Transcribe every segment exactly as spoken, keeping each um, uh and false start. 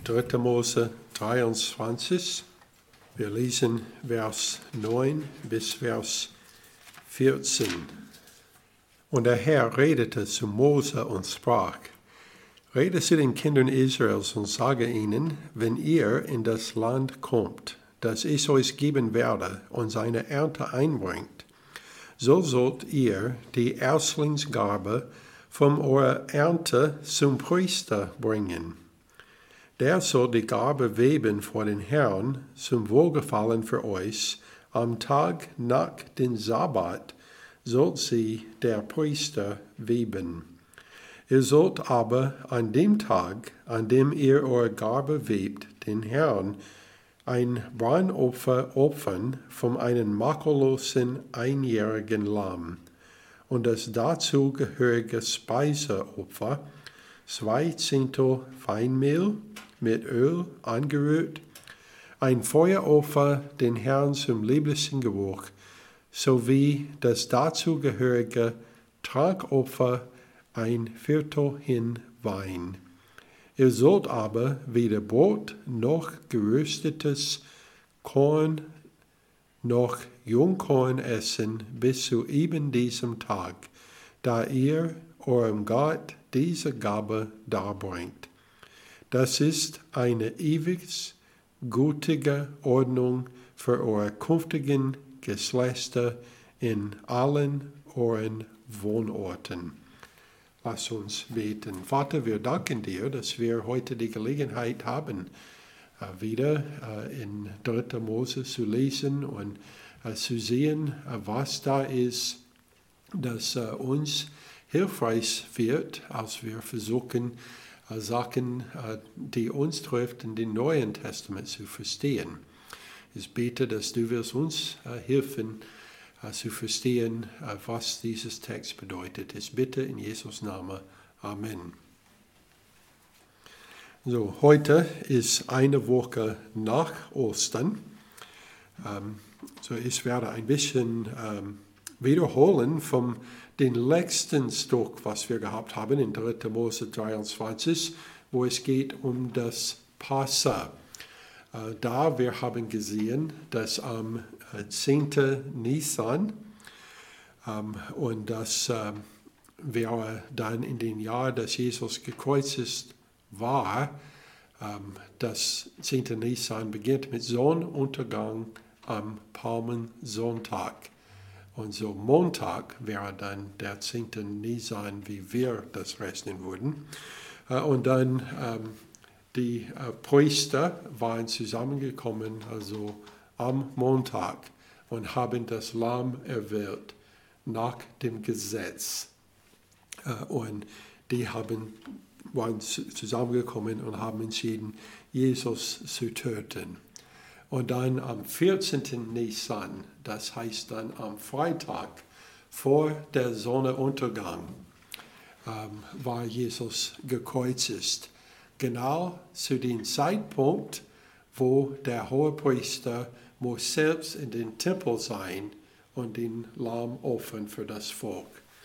dritter Mose dreiundzwanzig. Wir lesen Vers neun bis Vers vierzehn. Und der Herr redete zu Mose und sprach: Rede zu den Kindern Israels und sage ihnen, wenn ihr in das Land kommt, das ich euch geben werde und seine Ernte einbringt, so sollt ihr die Erstlingsgabe von eurer Ernte zum Priester bringen. Der soll die Gabe weben vor den Herrn zum Wohlgefallen für euch. Am Tag nach dem Sabbat sollt sie der Priester weben. Ihr sollt aber an dem Tag, an dem ihr eure Gabe webt, den Herrn ein Brandopfer opfern von einem makellosen einjährigen Lamm und das dazu gehörige Speiseopfer, zwei Zehntel Feinmehl mit Öl angerührt, ein Feueropfer den Herrn zum lieblichen Geruch, sowie das dazugehörige Trankopfer, ein Viertel hin Wein. Ihr sollt aber weder Brot noch geröstetes Korn noch Jungkorn essen bis zu eben diesem Tag, da ihr eurem Gott diese Gabe darbringt. Das ist eine ewig gültige Ordnung für eure künftigen Geschlechter in allen euren Wohnorten. Lass uns beten. Vater, wir danken dir, dass wir heute die Gelegenheit haben, wieder in dritter Mose zu lesen und zu sehen, was da ist, das uns hilfreich wird, als wir versuchen, Sachen, die uns treffen, in dem Neuen Testament zu verstehen. Ich bete, dass du wirst uns helfen, zu verstehen, was dieses Text bedeutet. Ich bitte in Jesus' Namen. Amen. So, heute ist eine Woche nach Ostern. Ähm, so, ich werde ein bisschen ähm, wiederholen vom den letzten Stück, was wir gehabt haben in dritter Mose dreiundzwanzig, wo es geht um das Passa. Äh, da wir haben gesehen, dass am äh, zehnten Nisan ähm, und das äh, wäre dann in dem Jahr, dass Jesus gekreuzigt war, ähm, das zehnten Nisan beginnt mit Sonnenuntergang am Palmensonntag. Und so Montag wäre dann der zehnte Nisan, wie wir das rechnen würden. Und dann ähm, die äh, Priester waren zusammengekommen, also am Montag, und haben das Lamm erwählt nach dem Gesetz. Äh, und die haben, waren zusammengekommen und haben entschieden, Jesus zu töten. Und dann am vierzehnten Nisan, das heißt dann am Freitag vor der Sonnenuntergang, ähm, war Jesus gekreuzigt. Genau zu dem Zeitpunkt, wo der Hohepriester muss selbst in den Tempel sein und den Lamm opfern für das Volk.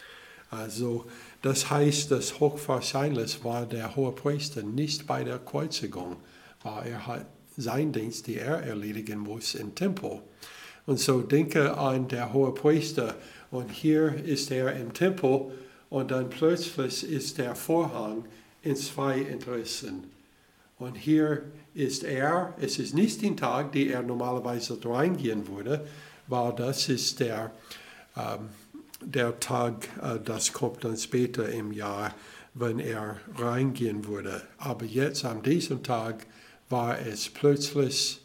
Also das heißt, dass hochwahrscheinlich war der Hohepriester nicht bei der Kreuzigung, weil er hat sein Dienst, die er erledigen muss im Tempel. Und so denke an der Hohepriester und hier ist er im Tempel und dann plötzlich ist der Vorhang in zwei Interessen. Und hier ist er, es ist nicht der Tag, den er normalerweise reingehen würde, weil das ist der, ähm, der Tag, äh, das kommt dann später im Jahr, wenn er reingehen würde. Aber jetzt an diesem Tag war es plötzlich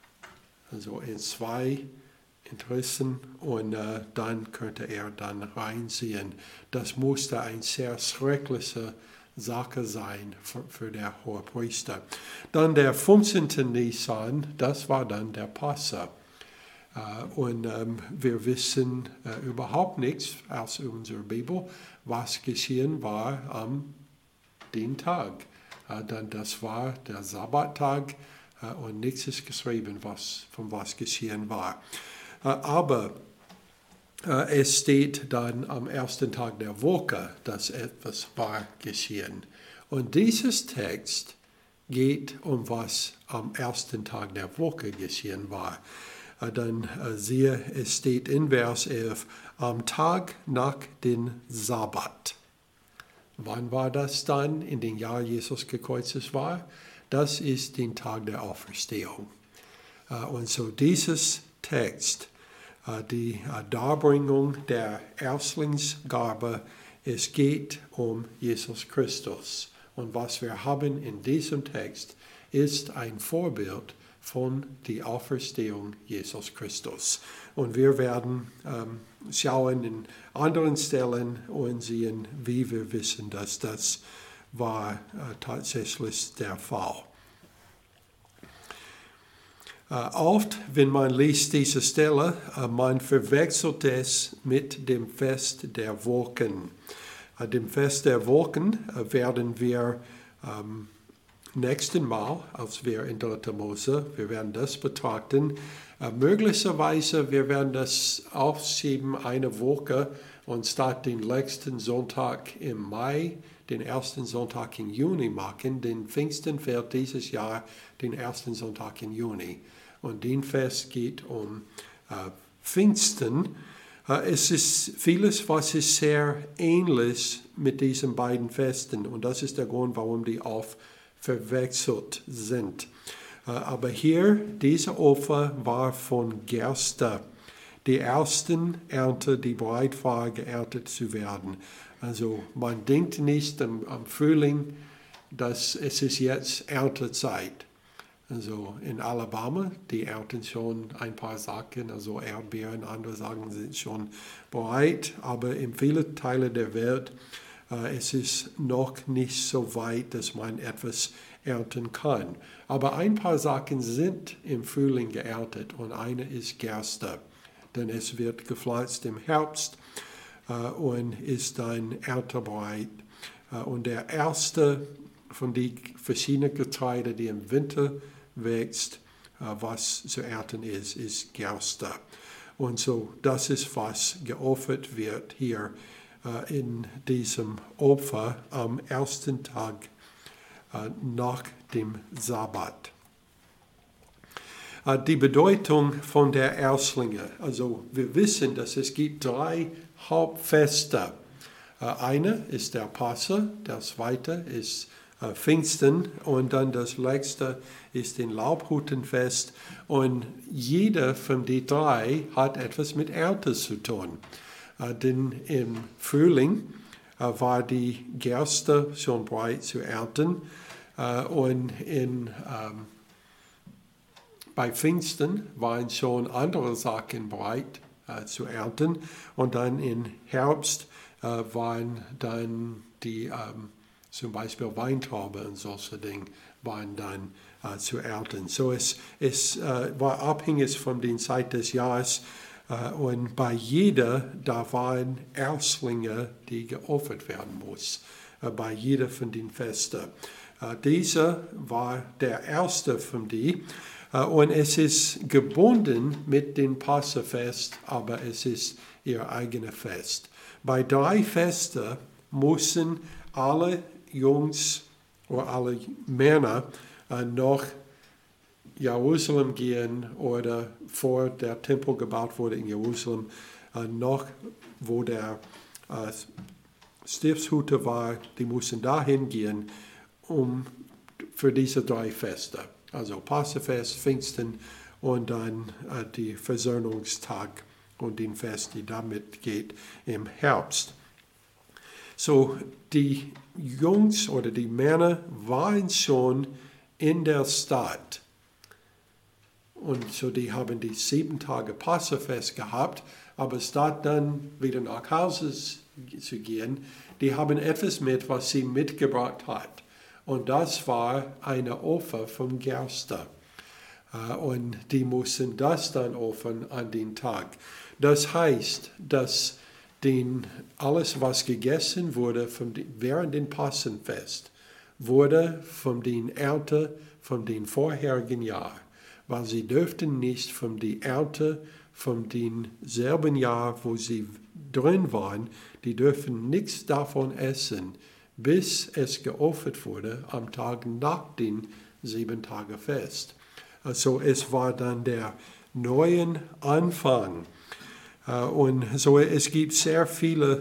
also in zwei Interessen und äh, dann könnte er dann reinsehen. Das musste eine sehr schreckliche Sache sein für, für der Hohepriester. Dann der fünfzehnte Nisan, das war dann der Passa. Äh, und ähm, wir wissen äh, überhaupt nichts aus unserer Bibel, was geschehen war am den Tag. Uh, dann das war der Sabbattag uh, und nichts ist geschrieben, was, von was geschehen war. Uh, aber uh, es steht dann am ersten Tag der Woche, dass etwas war geschehen. Und dieses Text geht um was am ersten Tag der Woche geschehen war. Dann siehe, es steht in Vers elf, am Tag nach dem Sabbat. Wann war das dann? In dem Jahr Jesus gekreuzigt war? Das ist der Tag der Auferstehung. Und so dieses Text, die Darbringung der Erstlingsgabe, es geht um Jesus Christus. Und was wir haben in diesem Text ist ein Vorbild von der Auferstehung Jesus Christus. Und wir werden ähm, schauen in anderen Stellen und sehen, wie wir wissen, dass das war äh, tatsächlich der Fall. Äh, oft, wenn man liest diese Stelle, äh, man verwechselt es mit dem Fest der Wolken. Äh, dem Fest der Wolken äh, werden wir ähm, nächsten Mal, als wir in dritter Mose, wir werden das betrachten. Äh, möglicherweise, wir werden das aufschieben, eine Woche, und statt den letzten Sonntag im Mai, den ersten Sonntag im Juni machen. Den Pfingsten fällt dieses Jahr den ersten Sonntag im Juni. Und den Fest geht um äh, Pfingsten. Äh, es ist vieles, was ist sehr ähnlich mit diesen beiden Festen. Und das ist der Grund, warum die oft verwechselt sind. Aber hier, diese Opfer war von Gerste, die ersten Ernte, die bereit war, geerntet zu werden. Also man denkt nicht am, am Frühling, dass es ist jetzt Erntezeit. Also in Alabama, die ernten schon ein paar Sachen, also Erdbeeren, andere Sachen sind schon bereit, aber in vielen Teilen der Welt es ist noch nicht so weit, dass man etwas ernten kann. Aber ein paar Sachen sind im Frühling geerntet und eine ist Gerste. Denn es wird gepflanzt im Herbst äh, und ist dann erntebereit. Äh, und der erste von den verschiedenen Getreide, die im Winter wächst, äh, was zu ernten ist, ist Gerste. Und so, das ist, was geopfert wird hier in diesem Opfer am ersten Tag äh, nach dem Sabbat. Äh, die Bedeutung von der Erstlinge. Also wir wissen, dass es gibt drei Hauptfeste. Äh, eine ist der Passa, das zweite ist äh, Pfingsten und dann das letzte ist den Laubhüttenfest. Und jeder von den drei hat etwas mit Ernte zu tun. Uh, denn im Frühling uh, war die Gerste schon bereit zu ernten uh, und in, um, bei Pfingsten waren schon andere Sachen bereit uh, zu ernten und dann im Herbst uh, waren dann die um, zum Beispiel Weintrauben und solche Dinge waren dann uh, zu ernten. So es, es uh, war abhängig von der Zeit des Jahres. Und bei jeder, da waren Erstlinge, die geopfert werden mussten, bei jeder von den Festen. Dieser war der erste von die. Und es ist gebunden mit dem Passafest, aber es ist ihr eigenes Fest. Bei drei Festen mussten alle Jungs oder alle Männer noch Jerusalem gehen oder vor der Tempel gebaut wurde in Jerusalem, äh, noch wo der äh, Stiftshüter war, die mussten dahin gehen, um für diese drei Feste, also Passafest, Pfingsten und dann äh, die Versöhnungstag und den Fest, die damit geht im Herbst. So, die Jungs oder die Männer waren schon in der Stadt. Und so die haben die sieben Tage Passafest gehabt, aber statt dann wieder nach Hause zu gehen, die haben etwas mit, was sie mitgebracht hat. Und das war eine Opfer von Gerste. Und die mussten das dann opfern an den Tag. Das heißt, dass den, alles, was gegessen wurde von den, während dem Passenfest, wurde von den Ernte von den vorherigen Jahren. Weil sie dürften nicht von der Ernte von dem selben Jahr, wo sie drin waren, die dürfen nichts davon essen, bis es geopfert wurde am Tag nach dem Sieben-Tage-Fest. Also es war dann der neue Anfang. Und so es gibt sehr viele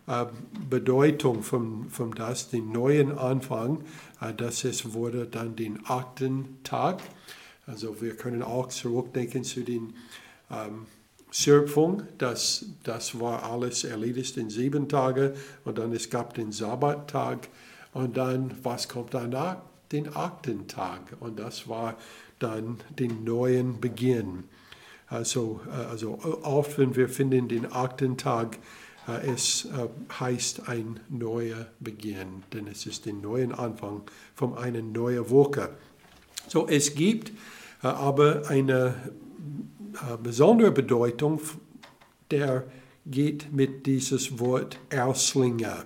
Bedeutung von, von das, den neuen Anfang, dass es wurde dann den achten Tag. Also wir können auch zurückdenken zu den ähm, Schöpfung, das, das war alles erledigt in sieben Tagen und dann es gab den Sabbattag und dann, was kommt danach? Den achten Tag und das war dann den neuen Beginn. Also, also oft, wenn wir finden den achten Tag, es heißt ein neuer Beginn, denn es ist der neue Anfang von einer neuen Woche. So, es gibt aber eine besondere Bedeutung, der geht mit dieses Wort Erstlinge.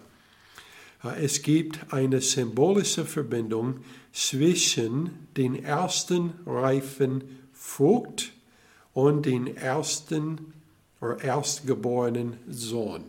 Es gibt eine symbolische Verbindung zwischen den ersten reifen Frucht und den ersten oder erstgeborenen Sohn.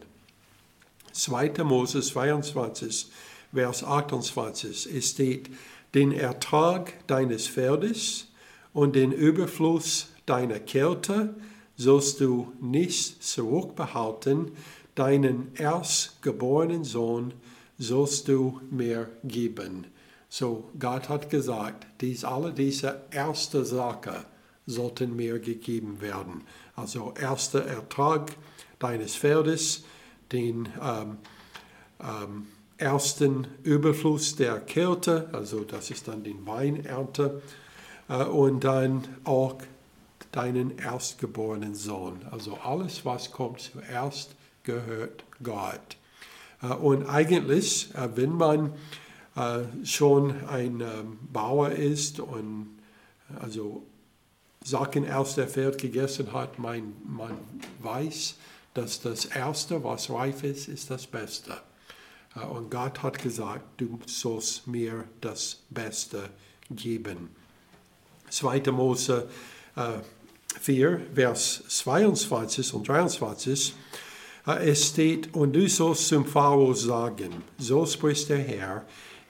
zweiter Mose zweiundzwanzig, Vers achtundzwanzig, es steht, den Ertrag deines Feldes und den Überfluss deiner Kälte sollst du nicht zurückbehalten, deinen erstgeborenen Sohn sollst du mir geben. So, Gott hat gesagt, dies, alle diese erste Sache sollten mir gegeben werden. Also erster Ertrag deines Feldes, den ähm, ähm, ersten Überfluss der Kälte, also das ist dann die Weinernte, äh, und dann auch deinen erstgeborenen Sohn. Also alles, was kommt zuerst, gehört Gott. Äh, und eigentlich, äh, wenn man äh, schon ein ähm, Bauer ist und also Sachen aus der Feld gegessen hat, man, man weiß, dass das Erste, was reif ist, ist das Beste. Und Gott hat gesagt, du sollst mir das Beste geben. zweiter Mose äh, vier, Vers zweiundzwanzig und dreiundzwanzig, äh, es steht, und du sollst zum Pharao sagen, so spricht der Herr,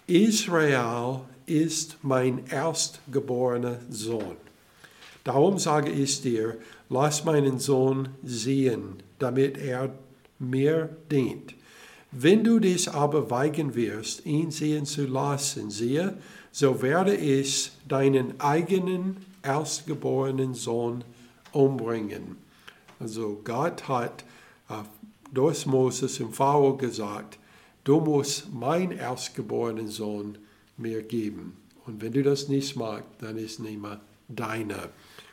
Israel ist mein erstgeborener Sohn. Darum sage ich dir, lass meinen Sohn sehen, damit er mir dient. Wenn du dich aber weigern wirst, ihn sehen zu lassen, siehe, so werde ich deinen eigenen erstgeborenen Sohn umbringen. Also Gott hat äh, durch Moses im Pharao gesagt, du musst meinen erstgeborenen Sohn mir geben. Und wenn du das nicht magst, dann ist nicht mehr deiner.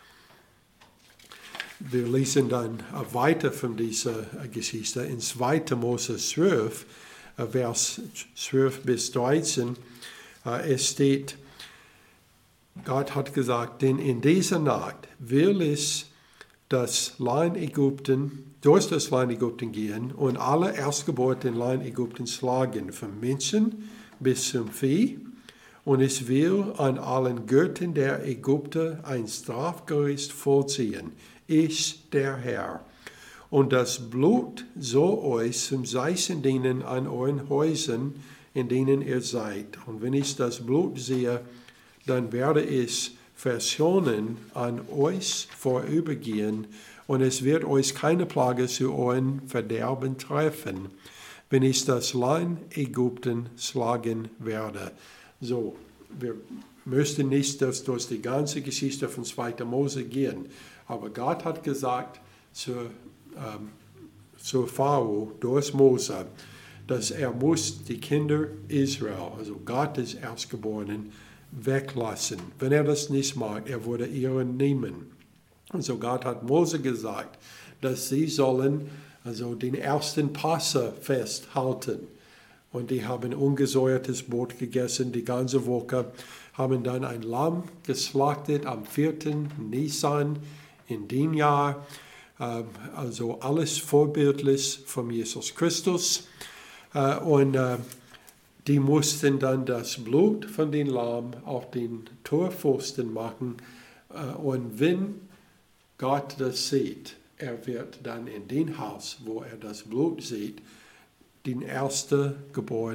Wir lesen dann weiter von dieser Geschichte in zweiter Mose zwölf, Vers zwölf bis dreizehn. Es steht, Gott hat gesagt, denn in dieser Nacht will ich das Land Ägypten, durch das Land Ägypten gehen und alle Erstgeborenen im Land Ägypten schlagen, vom Menschen bis zum Vieh. Und ich will an allen Göttern der Ägypter ein Strafgericht vollziehen. Ich, der Herr. Und das Blut soll euch zum Zeichen dienen an euren Häusern, in denen ihr seid. Und wenn ich das Blut sehe, dann werde ich verschonen an euch vorübergehen, und es wird euch keine Plage zu euren Verderben treffen, wenn ich das Land Ägypten schlagen werde. So, wir müssten nicht das durch die ganze Geschichte von zweiter Mose gehen, aber Gott hat gesagt zu, ähm, zu Pharao durch Mose, dass er muss die Kinder Israel, also Gottes Erstgeborenen, weglassen. Wenn er das nicht mag, er würde ihren nehmen. Und so Gott hat Mose gesagt, dass sie sollen also den ersten Passafest halten. Und die haben ungesäuertes Brot gegessen die ganze Woche, haben dann ein Lamm geschlachtet am vierten Nisan in dem Jahr. Also alles vorbildlich von Jesus Christus. Und die mussten dann das Blut von dem Lamm auf den Torpfosten machen. Und wenn Gott das sieht, er wird dann in dem Haus, wo er das Blut sieht, den ersten Geborenen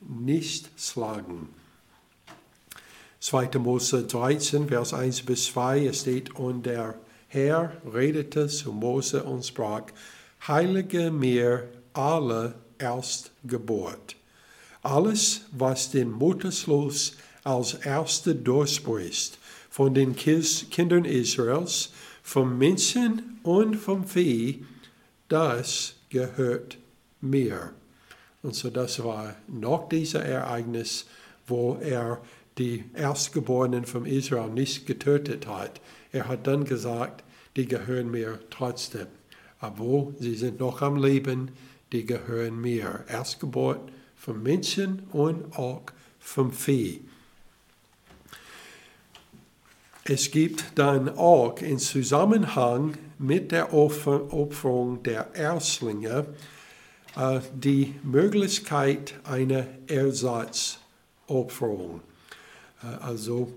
nicht schlagen. zweiter Mose dreizehn, Vers eins bis zwei, es steht, und der Herr redete zu Mose und sprach, heilige mir alle Erstgeburt. Alles, was den Mutterslos als Erste durchspricht, von den Kindern Israels, vom Menschen und vom Vieh, das gehört mir. Und so das war nach diesem Ereignis, wo er die Erstgeborenen von Israel nicht getötet hat. Er hat dann gesagt, die gehören mir trotzdem. Aber sie sind noch am Leben, die gehören mir. Erstgeburt vom Menschen und auch vom Vieh. Es gibt dann auch in Zusammenhang mit der Opferung der Erstlinge äh, die Möglichkeit einer Ersatzopferung. Äh, also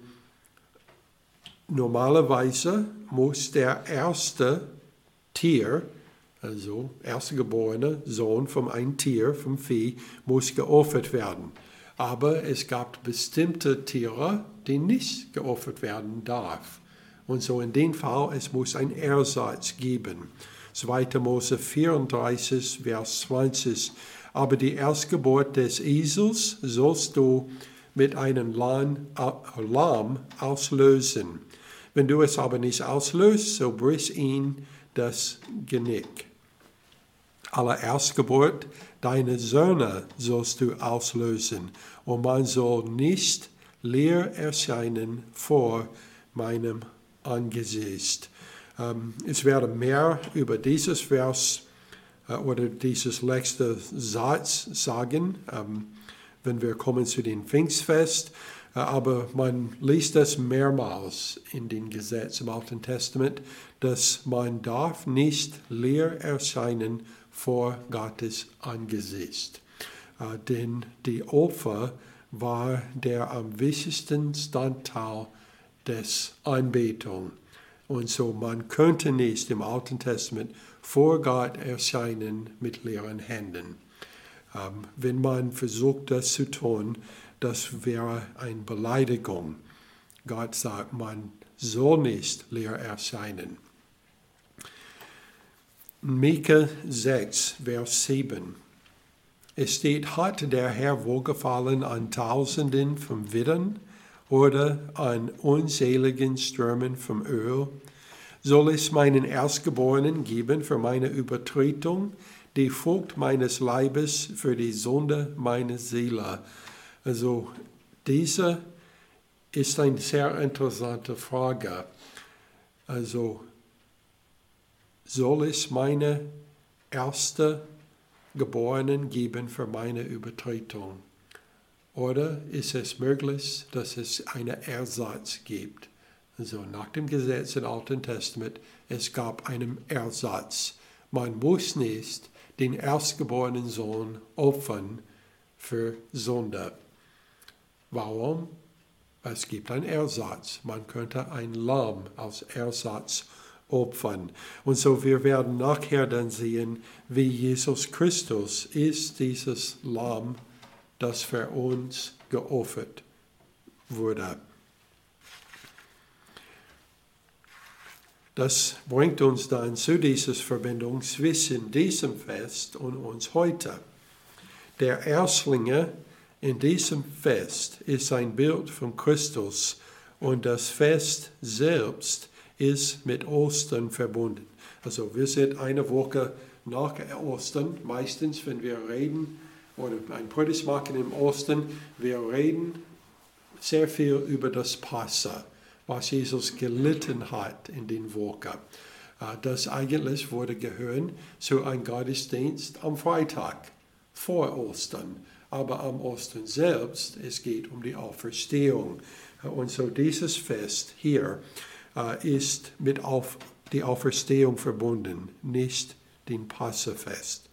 normalerweise muss der erste Tier, also erstgeborene Sohn von einem Tier, vom Vieh, muss geopfert werden. Aber es gab bestimmte Tiere, die nicht geopfert werden darf. Und so in dem Fall, es muss ein Ersatz geben. zweiter Mose vierunddreißig, Vers zwanzig. Aber die Erstgeburt des Esels sollst du mit einem Lamm auslösen. Wenn du es aber nicht auslöst, so brich ihn das Genick. Alle Erstgeburt deiner Söhne sollst du auslösen, und man soll nicht leer erscheinen vor meinem Angesicht. Ähm, ich werde mehr über dieses Vers äh, oder dieses letzte Satz sagen, ähm, wenn wir kommen zu dem Pfingstfest. Äh, aber man liest das mehrmals in den Gesetzen im Alten Testament, dass man darf nicht leer erscheinen vor Gottes Angesicht. Äh, denn die Opfer war der am wichtigsten Bestandteil des Anbetung. Und so man könnte nicht im Alten Testament vor Gott erscheinen mit leeren Händen. Ähm, wenn man versucht, das zu tun, das wäre eine Beleidigung. Gott sagt, man soll nicht leer erscheinen. Micha sechs, Vers sieben. Es steht, hat der Herr wohlgefallen an Tausenden von Widdern oder an unzähligen Strömen vom Öl? Soll es meinen Erstgeborenen geben für meine Übertretung, die Frucht meines Leibes für die Sünde meiner Seele? Also diese ist eine sehr interessante Frage. Also soll es meine erste Geborenen geben für meine Übertretung? Oder ist es möglich, dass es einen Ersatz gibt? Also nach dem Gesetz im Alten Testament, es gab einen Ersatz. Man muss nicht den erstgeborenen Sohn opfern für Sünde. Warum? Es gibt einen Ersatz. Man könnte ein Lamm als Ersatz opfern. Und so wir werden nachher dann sehen, wie Jesus Christus ist dieses Lamm, das für uns geopfert wurde. Das bringt uns dann zu dieser Verbindung zwischen diesem Fest und uns heute. Der Erstlinge in diesem Fest ist ein Bild von Christus und das Fest selbst ist mit Ostern verbunden. Also wir sind eine Woche nach Ostern, meistens wenn wir reden oder ein Predigt machen im Ostern, wir reden sehr viel über das Passa, was Jesus gelitten hat in den Wochen. Das eigentlich würde gehören zu einem Gottesdienst am Freitag vor Ostern. Aber am Ostern selbst, es geht um die Auferstehung. Und so dieses Fest hier ist mit auf die Auferstehung verbunden, nicht dem Passafest.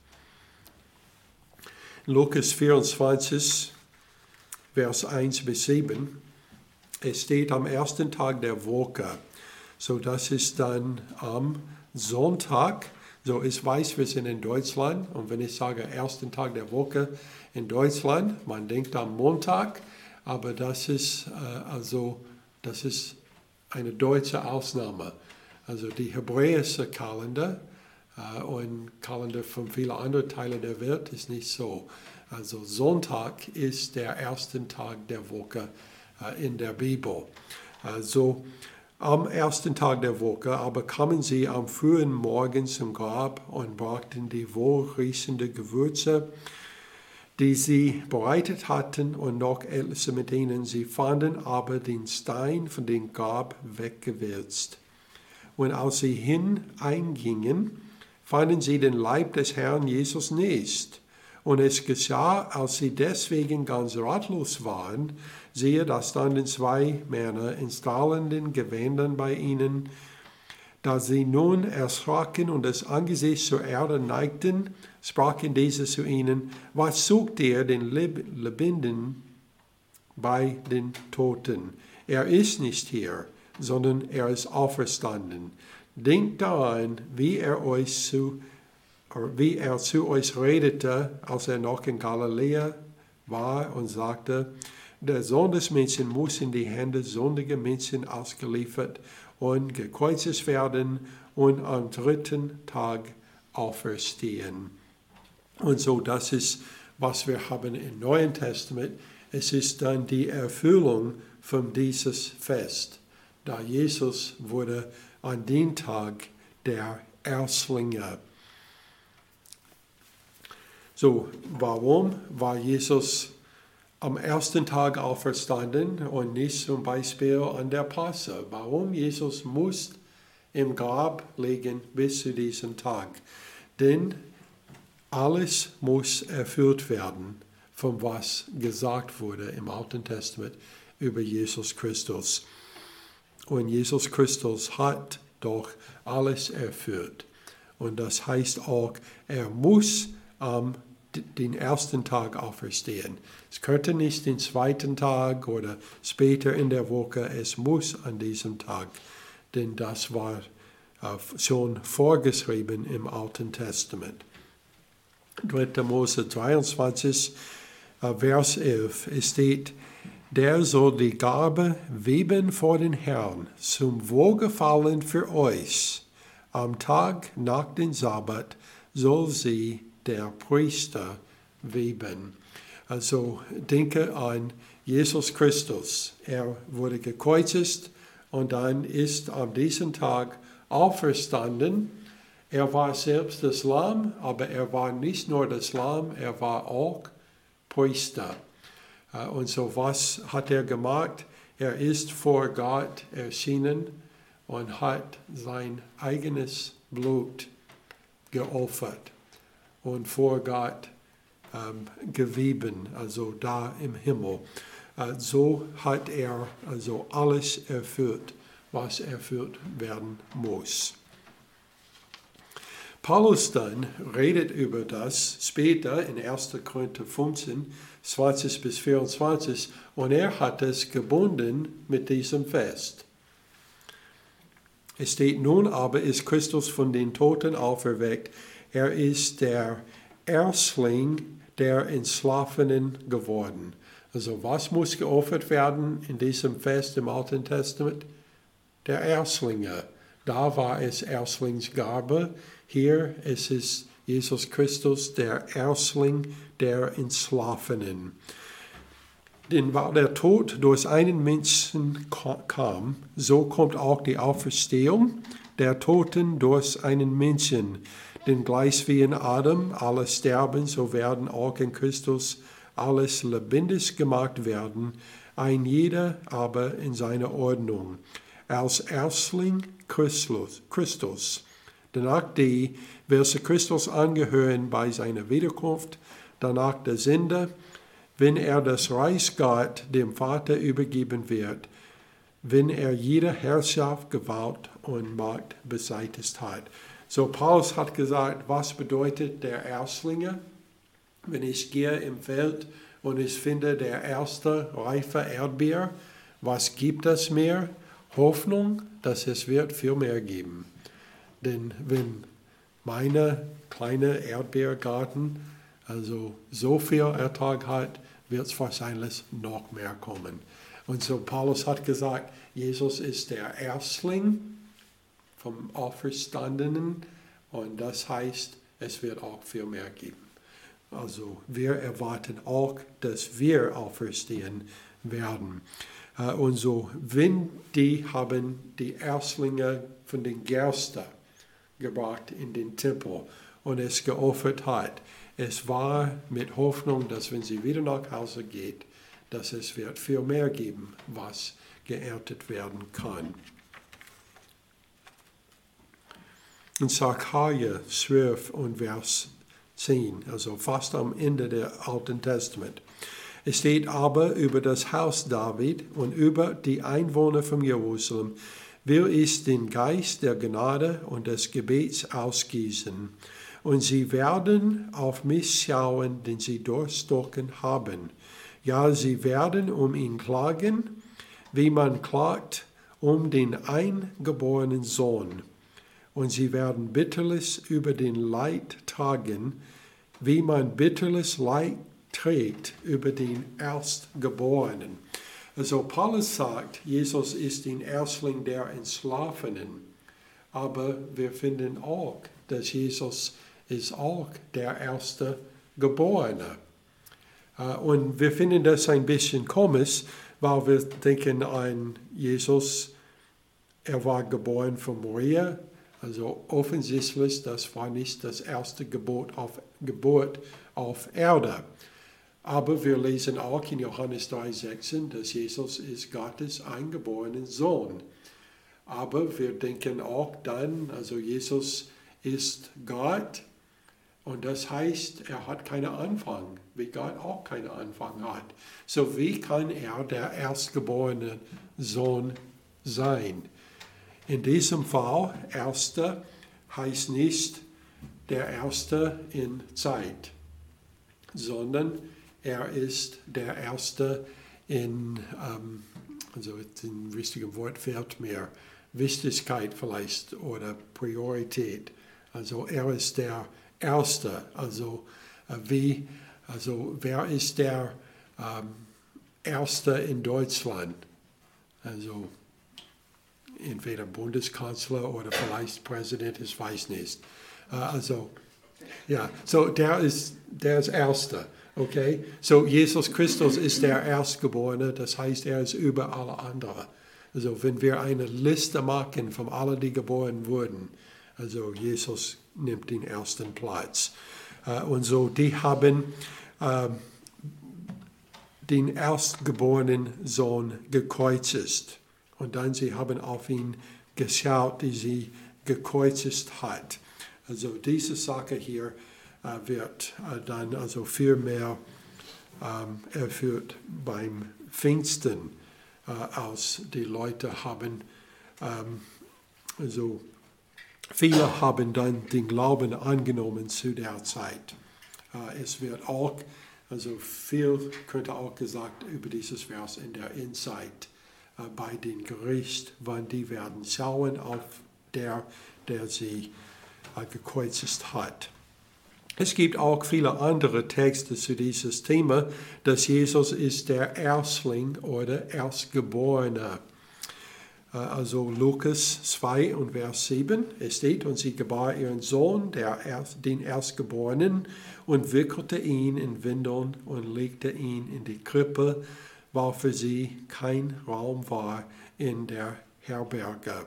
Lukas vierundzwanzig, Vers eins bis sieben, es steht am ersten Tag der Woche, so das ist dann am Sonntag, So, ich weiß, wir sind in Deutschland und wenn ich sage ersten Tag der Woche in Deutschland, man denkt am Montag, aber das ist äh, also das ist eine deutsche Ausnahme. Also die hebräische Kalender äh, und Kalender von vielen anderen Teilen der Welt ist nicht so. Also Sonntag ist der erste Tag der Woche äh, in der Bibel. Also am ersten Tag der Woche aber kamen sie am frühen Morgen zum Grab und brachten die wohlriechende Gewürze, die sie bereitet hatten, und noch etliche mit ihnen. Sie fanden aber den Stein von dem Grab weggewälzt. Und als sie hineingingen, fanden sie den Leib des Herrn Jesus nicht. Und es geschah, als sie deswegen ganz ratlos waren, siehe, da standen zwei Männer in strahlenden Gewändern bei ihnen. Da sie nun erschraken und das Angesicht zur Erde neigten, sprachen diese zu ihnen: Was sucht ihr den Lebenden bei den Toten? Er ist nicht hier, sondern er ist auferstanden. Denkt daran, wie er euch zu wie er zu euch redete, als er noch in Galiläa war und sagte: Der Sohn des Menschen muss in die Hände sündiger Menschen ausgeliefert und gekreuzigt werden und am dritten Tag auferstehen. Und so, das ist, was wir haben im Neuen Testament. Es ist dann die Erfüllung von dieses Fest, da Jesus wurde an dem Tag der Erstlinge. So, warum war Jesus am ersten Tag auferstanden und nicht zum Beispiel an der Passe? Warum Jesus muss im Grab liegen bis zu diesem Tag? Denn alles muss erfüllt werden, von was gesagt wurde im Alten Testament über Jesus Christus. Und Jesus Christus hat doch alles erfüllt. Und das heißt auch, er muss am den ersten Tag auferstehen. Es könnte nicht den zweiten Tag oder später in der Woche, es muss an diesem Tag, denn das war äh, schon vorgeschrieben im Alten Testament. dritter Mose dreiundzwanzig, äh, Vers elf, es steht: Der soll die Garbe weben vor den Herrn, zum Wohlgefallen für euch. Am Tag nach dem Sabbat soll sie der Priester weben. Also denke an Jesus Christus. Er wurde gekreuzigt und dann ist an diesem Tag auferstanden. Er war selbst das Lamm, aber er war nicht nur das Lamm, er war auch Priester. Und so was hat er gemacht? Er ist vor Gott erschienen und hat sein eigenes Blut geopfert und vor Gott ähm, gewieben, also da im Himmel. Äh, so hat er also alles erfüllt, was erfüllt werden muss. Paulus dann redet über das später in erster Korinther fünfzehn, zwanzig bis vierundzwanzig, und er hat es gebunden mit diesem Fest. Es steht: Nun aber ist Christus von den Toten auferweckt. Er ist der Erstling der Entschlafenen geworden. Also was muss geopfert werden in diesem Fest im Alten Testament? Der Erstlinge. Da war es Erstlingsgabe. Hier ist es Jesus Christus, der Erstling der Entschlafenen. Denn weil der Tod durch einen Menschen kam, so kommt auch die Auferstehung der Toten durch einen Menschen. Denn gleich wie in Adam alle sterben, so werden auch in Christus alles lebendig gemacht werden, ein jeder aber in seiner Ordnung. Als Erstling Christus, Christus. Danach die, welche Christus angehören bei seiner Wiederkunft, danach der Sünde, wenn er das Reich Gott dem Vater übergeben wird, wenn er jede Herrschaft, Gewalt und Macht beseitigt hat. So, Paulus hat gesagt, was bedeutet der Erstlinge? Wenn ich gehe im Feld und ich finde der erste reife Erdbeer, was gibt es mir? Hoffnung, dass es wird viel mehr geben. Denn wenn meine kleine Erdbeergarten also so viel Ertrag hat, wird es wahrscheinlich noch mehr kommen. Und so Paulus hat gesagt, Jesus ist der Erstling vom Auferstandenen und das heißt, es wird auch viel mehr geben. Also wir erwarten auch, dass wir auferstehen werden. Und so, wenn die haben die Erstlinge von den Gerste gebracht in den Tempel und es geopfert hat, es war mit Hoffnung, dass wenn sie wieder nach Hause geht, dass es wird viel mehr geben, was geerntet werden kann. In Sacharja zwölf und Vers zehn, also fast am Ende des Alten Testaments. Es steht aber über das Haus David und über die Einwohner von Jerusalem, will ich den Geist der Gnade und des Gebets ausgießen. Und sie werden auf mich schauen, den sie durchstochen haben. Ja, sie werden um ihn klagen, wie man klagt um den eingeborenen Sohn. Und sie werden bitterlich über den Leid tragen, wie man bitterlich Leid trägt über den Erstgeborenen. Also Paulus sagt, Jesus ist der Erstling der Entschlafenen. Aber wir finden auch, dass Jesus ist auch der erste Geborene. Und wir finden das ein bisschen komisch, weil wir denken an Jesus, er war geboren von Maria. Also offensichtlich, das war nicht das erste Gebot auf, Geburt auf Erde. Aber wir lesen auch in Johannes drei sechzehn, dass Jesus ist Gottes eingeborener Sohn. Aber wir denken auch dann, also Jesus ist Gott und das heißt, er hat keinen Anfang, wie Gott auch keinen Anfang hat. So wie kann er der erstgeborene Sohn sein? In diesem Fall, Erster heißt nicht der Erste in Zeit, sondern er ist der Erste in, ähm, also den richtigen Wort fehlt mir, Wichtigkeit vielleicht oder Priorität. Also er ist der Erste. Also äh, wie, also wer ist der ähm, Erste in Deutschland? Also entweder Bundeskanzler oder vielleicht Präsident, ich weiß nicht. Uh, also, ja, so der ist der ist Erste, okay? So Jesus Christus ist der Erstgeborene, das heißt, er ist über alle anderen. Also wenn wir eine Liste machen von allen, die geboren wurden, also Jesus nimmt den ersten Platz. Uh, und so, die haben uh, den erstgeborenen Sohn gekreuzigt. Und dann sie haben auf ihn geschaut, die sie gekreuzigt hat. Also diese Sache hier äh, wird äh, dann also viel mehr ähm, erfüllt beim Pfingsten, äh, als die Leute haben, ähm, also viele haben dann den Glauben angenommen zu der Zeit. Äh, es wird auch, also viel könnte auch gesagt über dieses Vers in der Endzeit. Bei den Gericht, wann die werden schauen auf der, der sie äh, gekreuzigt hat. Es gibt auch viele andere Texte zu dieses Thema, dass Jesus ist der Erstling oder Erstgeborene. Äh, also Lukas zwei und Vers sieben, es steht, und sie gebar ihren Sohn, der Erst, den Erstgeborenen, und wickelte ihn in Windeln und legte ihn in die Krippe, weil für sie kein Raum war in der Herberge.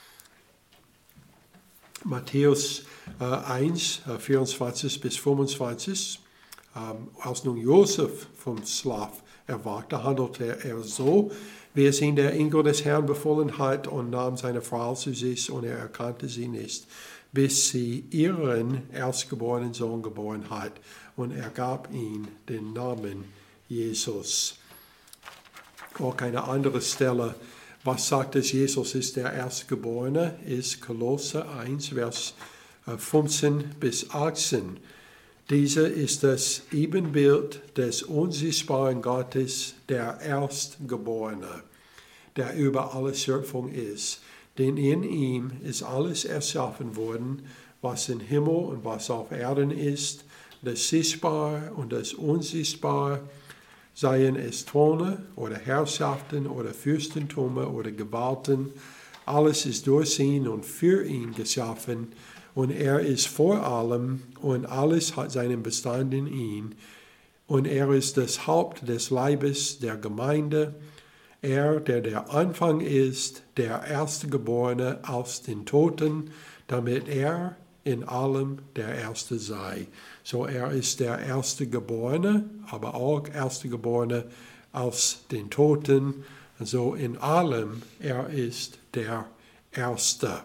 Matthäus äh, eins, äh, vierundzwanzig bis fünfundzwanzig. Ähm, als nun Josef vom Schlaf erwachte, handelte er so, wie es ihn der Engel des Herrn befohlen hat, und nahm seine Frau zu sich, und er erkannte sie nicht, bis sie ihren erstgeborenen Sohn geboren hat, und er gab ihm den Namen Jesus. Auch eine andere Stelle, was sagt es, Jesus ist der Erstgeborene, ist Kolosser eins, Vers fünfzehn bis achtzehn. Dieser ist das Ebenbild des unsichtbaren Gottes, der Erstgeborene, der über alle Schöpfung ist. Denn in ihm ist alles erschaffen worden, was im Himmel und was auf Erden ist, das Sichtbare und das Unsichtbare, seien es Throne oder Herrschaften oder Fürstentümer oder Gewalten, alles ist durch ihn und für ihn geschaffen und er ist vor allem und alles hat seinen Bestand in ihm und er ist das Haupt des Leibes der Gemeinde, er, der der Anfang ist, der Erstgeborene aus den Toten, damit er in allem der Erste sei. So er ist der Erstgeborene, aber auch Erstgeborene aus den Toten. So in allem er ist der Erste.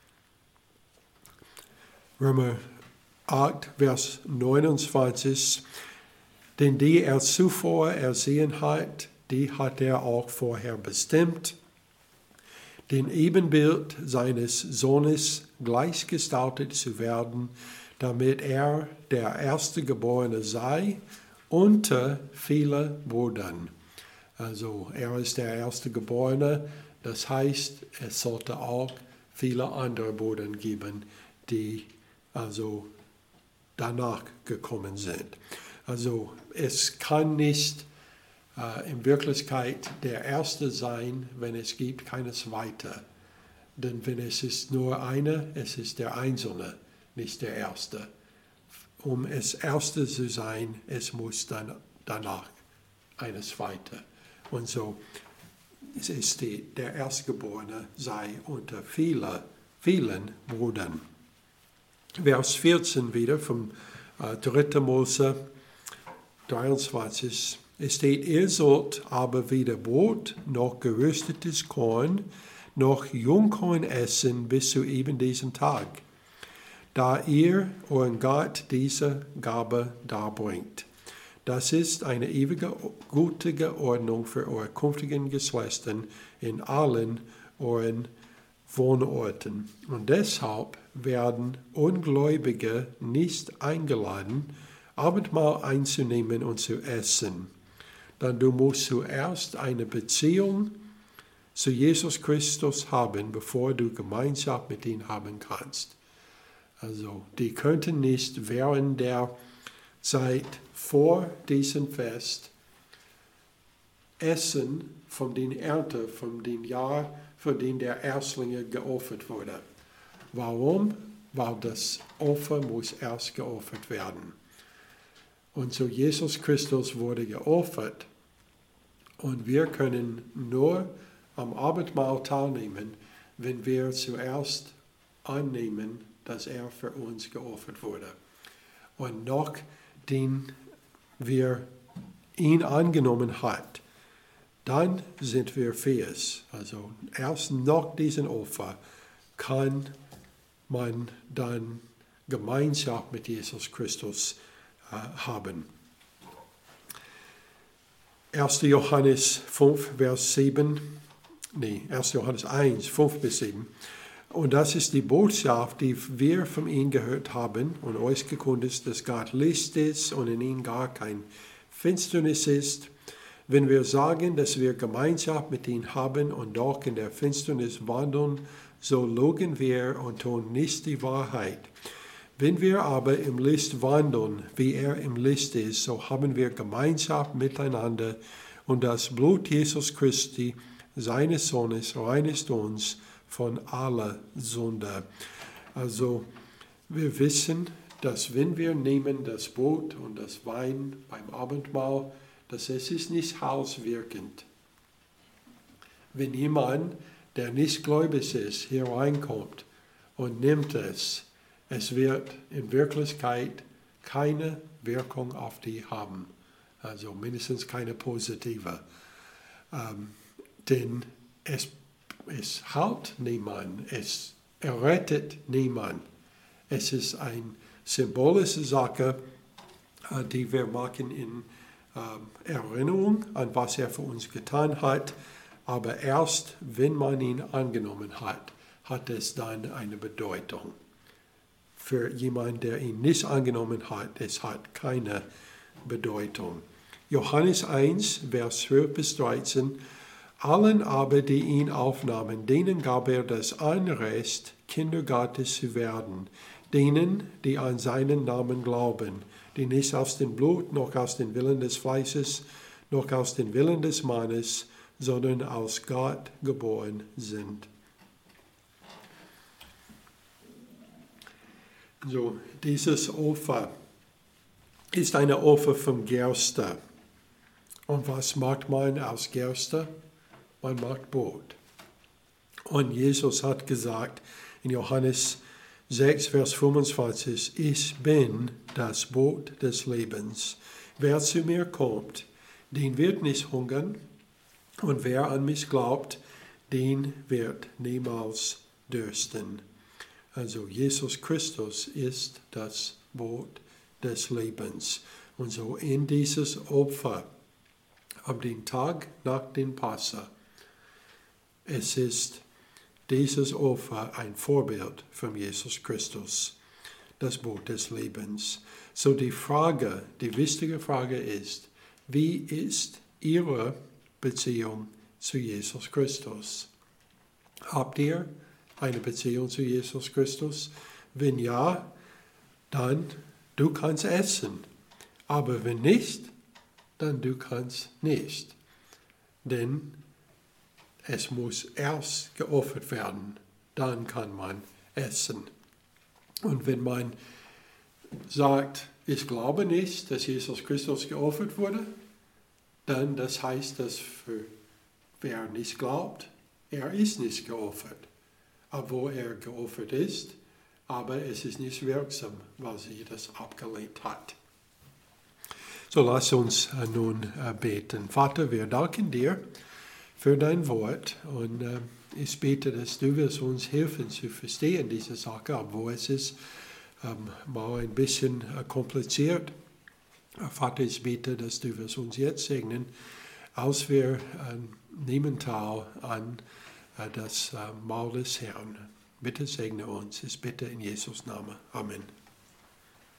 Römer acht, Vers neunundzwanzig. Denn die er zuvor ersehen hat, die hat er auch vorher bestimmt, den Ebenbild seines Sohnes gleichgestaltet zu werden, damit er der Erstgeborene sei unter vielen Brüdern. Also er ist der Erstgeborene, das heißt, es sollte auch viele andere Brüder geben, die also danach gekommen sind. Also es kann nicht äh, in Wirklichkeit der Erste sein, wenn es gibt keine Zweite. Denn wenn es ist nur eine, es ist der Einzelne, nicht der Erste. Um es Erste zu sein, es muss dann danach eine Zweite. Und so es ist die, der Erstgeborene sei unter viele, vielen Brüdern. Vers vierzehn wieder vom äh, dritter Mose dreiundzwanzig. Es steht, ihr sollt aber weder Brot noch geröstetes Korn noch Jungkorn essen bis zu eben diesem Tag, da ihr euren Gott diese Gabe darbringt. Das ist eine ewige, gute Ordnung für eure künftigen Geschlechter in allen euren Wohnorten. Und deshalb werden Ungläubige nicht eingeladen, Abendmahl einzunehmen und zu essen. Denn du musst zuerst eine Beziehung zu Jesus Christus haben, bevor du Gemeinschaft mit ihm haben kannst. Also die könnten nicht während der Zeit vor diesem Fest essen von den Ernte, von dem Jahr, für den der Erstlinge geopfert wurde. Warum? Weil das Opfer muss erst geopfert werden. Und so Jesus Christus wurde geopfert und wir können nur am Abendmahl teilnehmen, wenn wir zuerst annehmen, dass er für uns geopfert wurde. Und nachdem wir ihn angenommen hat, dann sind wir fähig. Also erst nach diesem Opfer kann man dann Gemeinschaft mit Jesus Christus äh, haben. erster Johannes fünf, Vers sieben, nee, erster Johannes eins, fünf bis sieben. Und das ist die Botschaft, die wir von ihm gehört haben und euch gekundet, dass Gott Licht ist und in ihm gar kein Finsternis ist. Wenn wir sagen, dass wir Gemeinschaft mit ihm haben und doch in der Finsternis wandeln, so lügen wir und tun nicht die Wahrheit. Wenn wir aber im Licht wandeln, wie er im Licht ist, so haben wir Gemeinschaft miteinander und das Blut Jesus Christi, seines Sohnes, reinigt uns von aller Sünde. Also wir wissen, dass wenn wir nehmen das Brot und das Wein beim Abendmahl, dass es ist nicht hauswirkend. Wenn jemand, der nicht gläubig ist, hier reinkommt und nimmt es, es wird in Wirklichkeit keine Wirkung auf die haben. Also mindestens keine positive. Ähm, denn es, es heilt niemand, es errettet niemand. Es ist eine symbolische Sache, äh, die wir machen in äh, Erinnerung an was er für uns getan hat. Aber erst wenn man ihn angenommen hat, hat es dann eine Bedeutung. Für jemanden, der ihn nicht angenommen hat, es hat keine Bedeutung. Johannes eins, Vers zwölf bis dreizehn. Allen aber, die ihn aufnahmen, denen gab er das Anrecht, Kinder Gottes zu werden, denen, die an seinen Namen glauben, die nicht aus dem Blut, noch aus dem Willen des Fleisches, noch aus dem Willen des Mannes, sondern aus Gott geboren sind. So, dieses Opfer ist eine Opfer vom Gerste. Und was macht man aus Gerste? Man macht Brot. Und Jesus hat gesagt in Johannes sechs, Vers fünfundzwanzig, ich bin das Brot des Lebens. Wer zu mir kommt, den wird nicht hungern, und wer an mich glaubt, den wird niemals dürsten. Also Jesus Christus ist das Brot des Lebens. Und so in dieses Opfer, am den Tag nach dem Passa, es ist dieses Opfer ein Vorbild von Jesus Christus, das Brot des Lebens. So die Frage, die wichtige Frage ist, wie ist Ihre Beziehung zu Jesus Christus? Habt ihr eine Beziehung zu Jesus Christus? Wenn ja, dann du kannst essen. Aber wenn nicht, dann du kannst nicht. Denn es muss erst geopfert werden, dann kann man essen. Und wenn man sagt, ich glaube nicht, dass Jesus Christus geopfert wurde, dann das heißt, dass für wer nicht glaubt, er ist nicht geopfert, obwohl er geopfert ist, aber es ist nicht wirksam, weil sie das abgelehnt hat. So lass uns nun beten. Vater, wir danken dir für dein Wort und äh, ich bete, dass du wirst uns helfen zu verstehen diese Sache, obwohl es ist ähm, mal ein bisschen äh, kompliziert. Vater, ich bete, dass du wirst uns jetzt segnen, als wir äh, nehmen teil an äh, das äh, Mahl des Herrn. Bitte segne uns. Ich bitte in Jesus' Namen. Amen.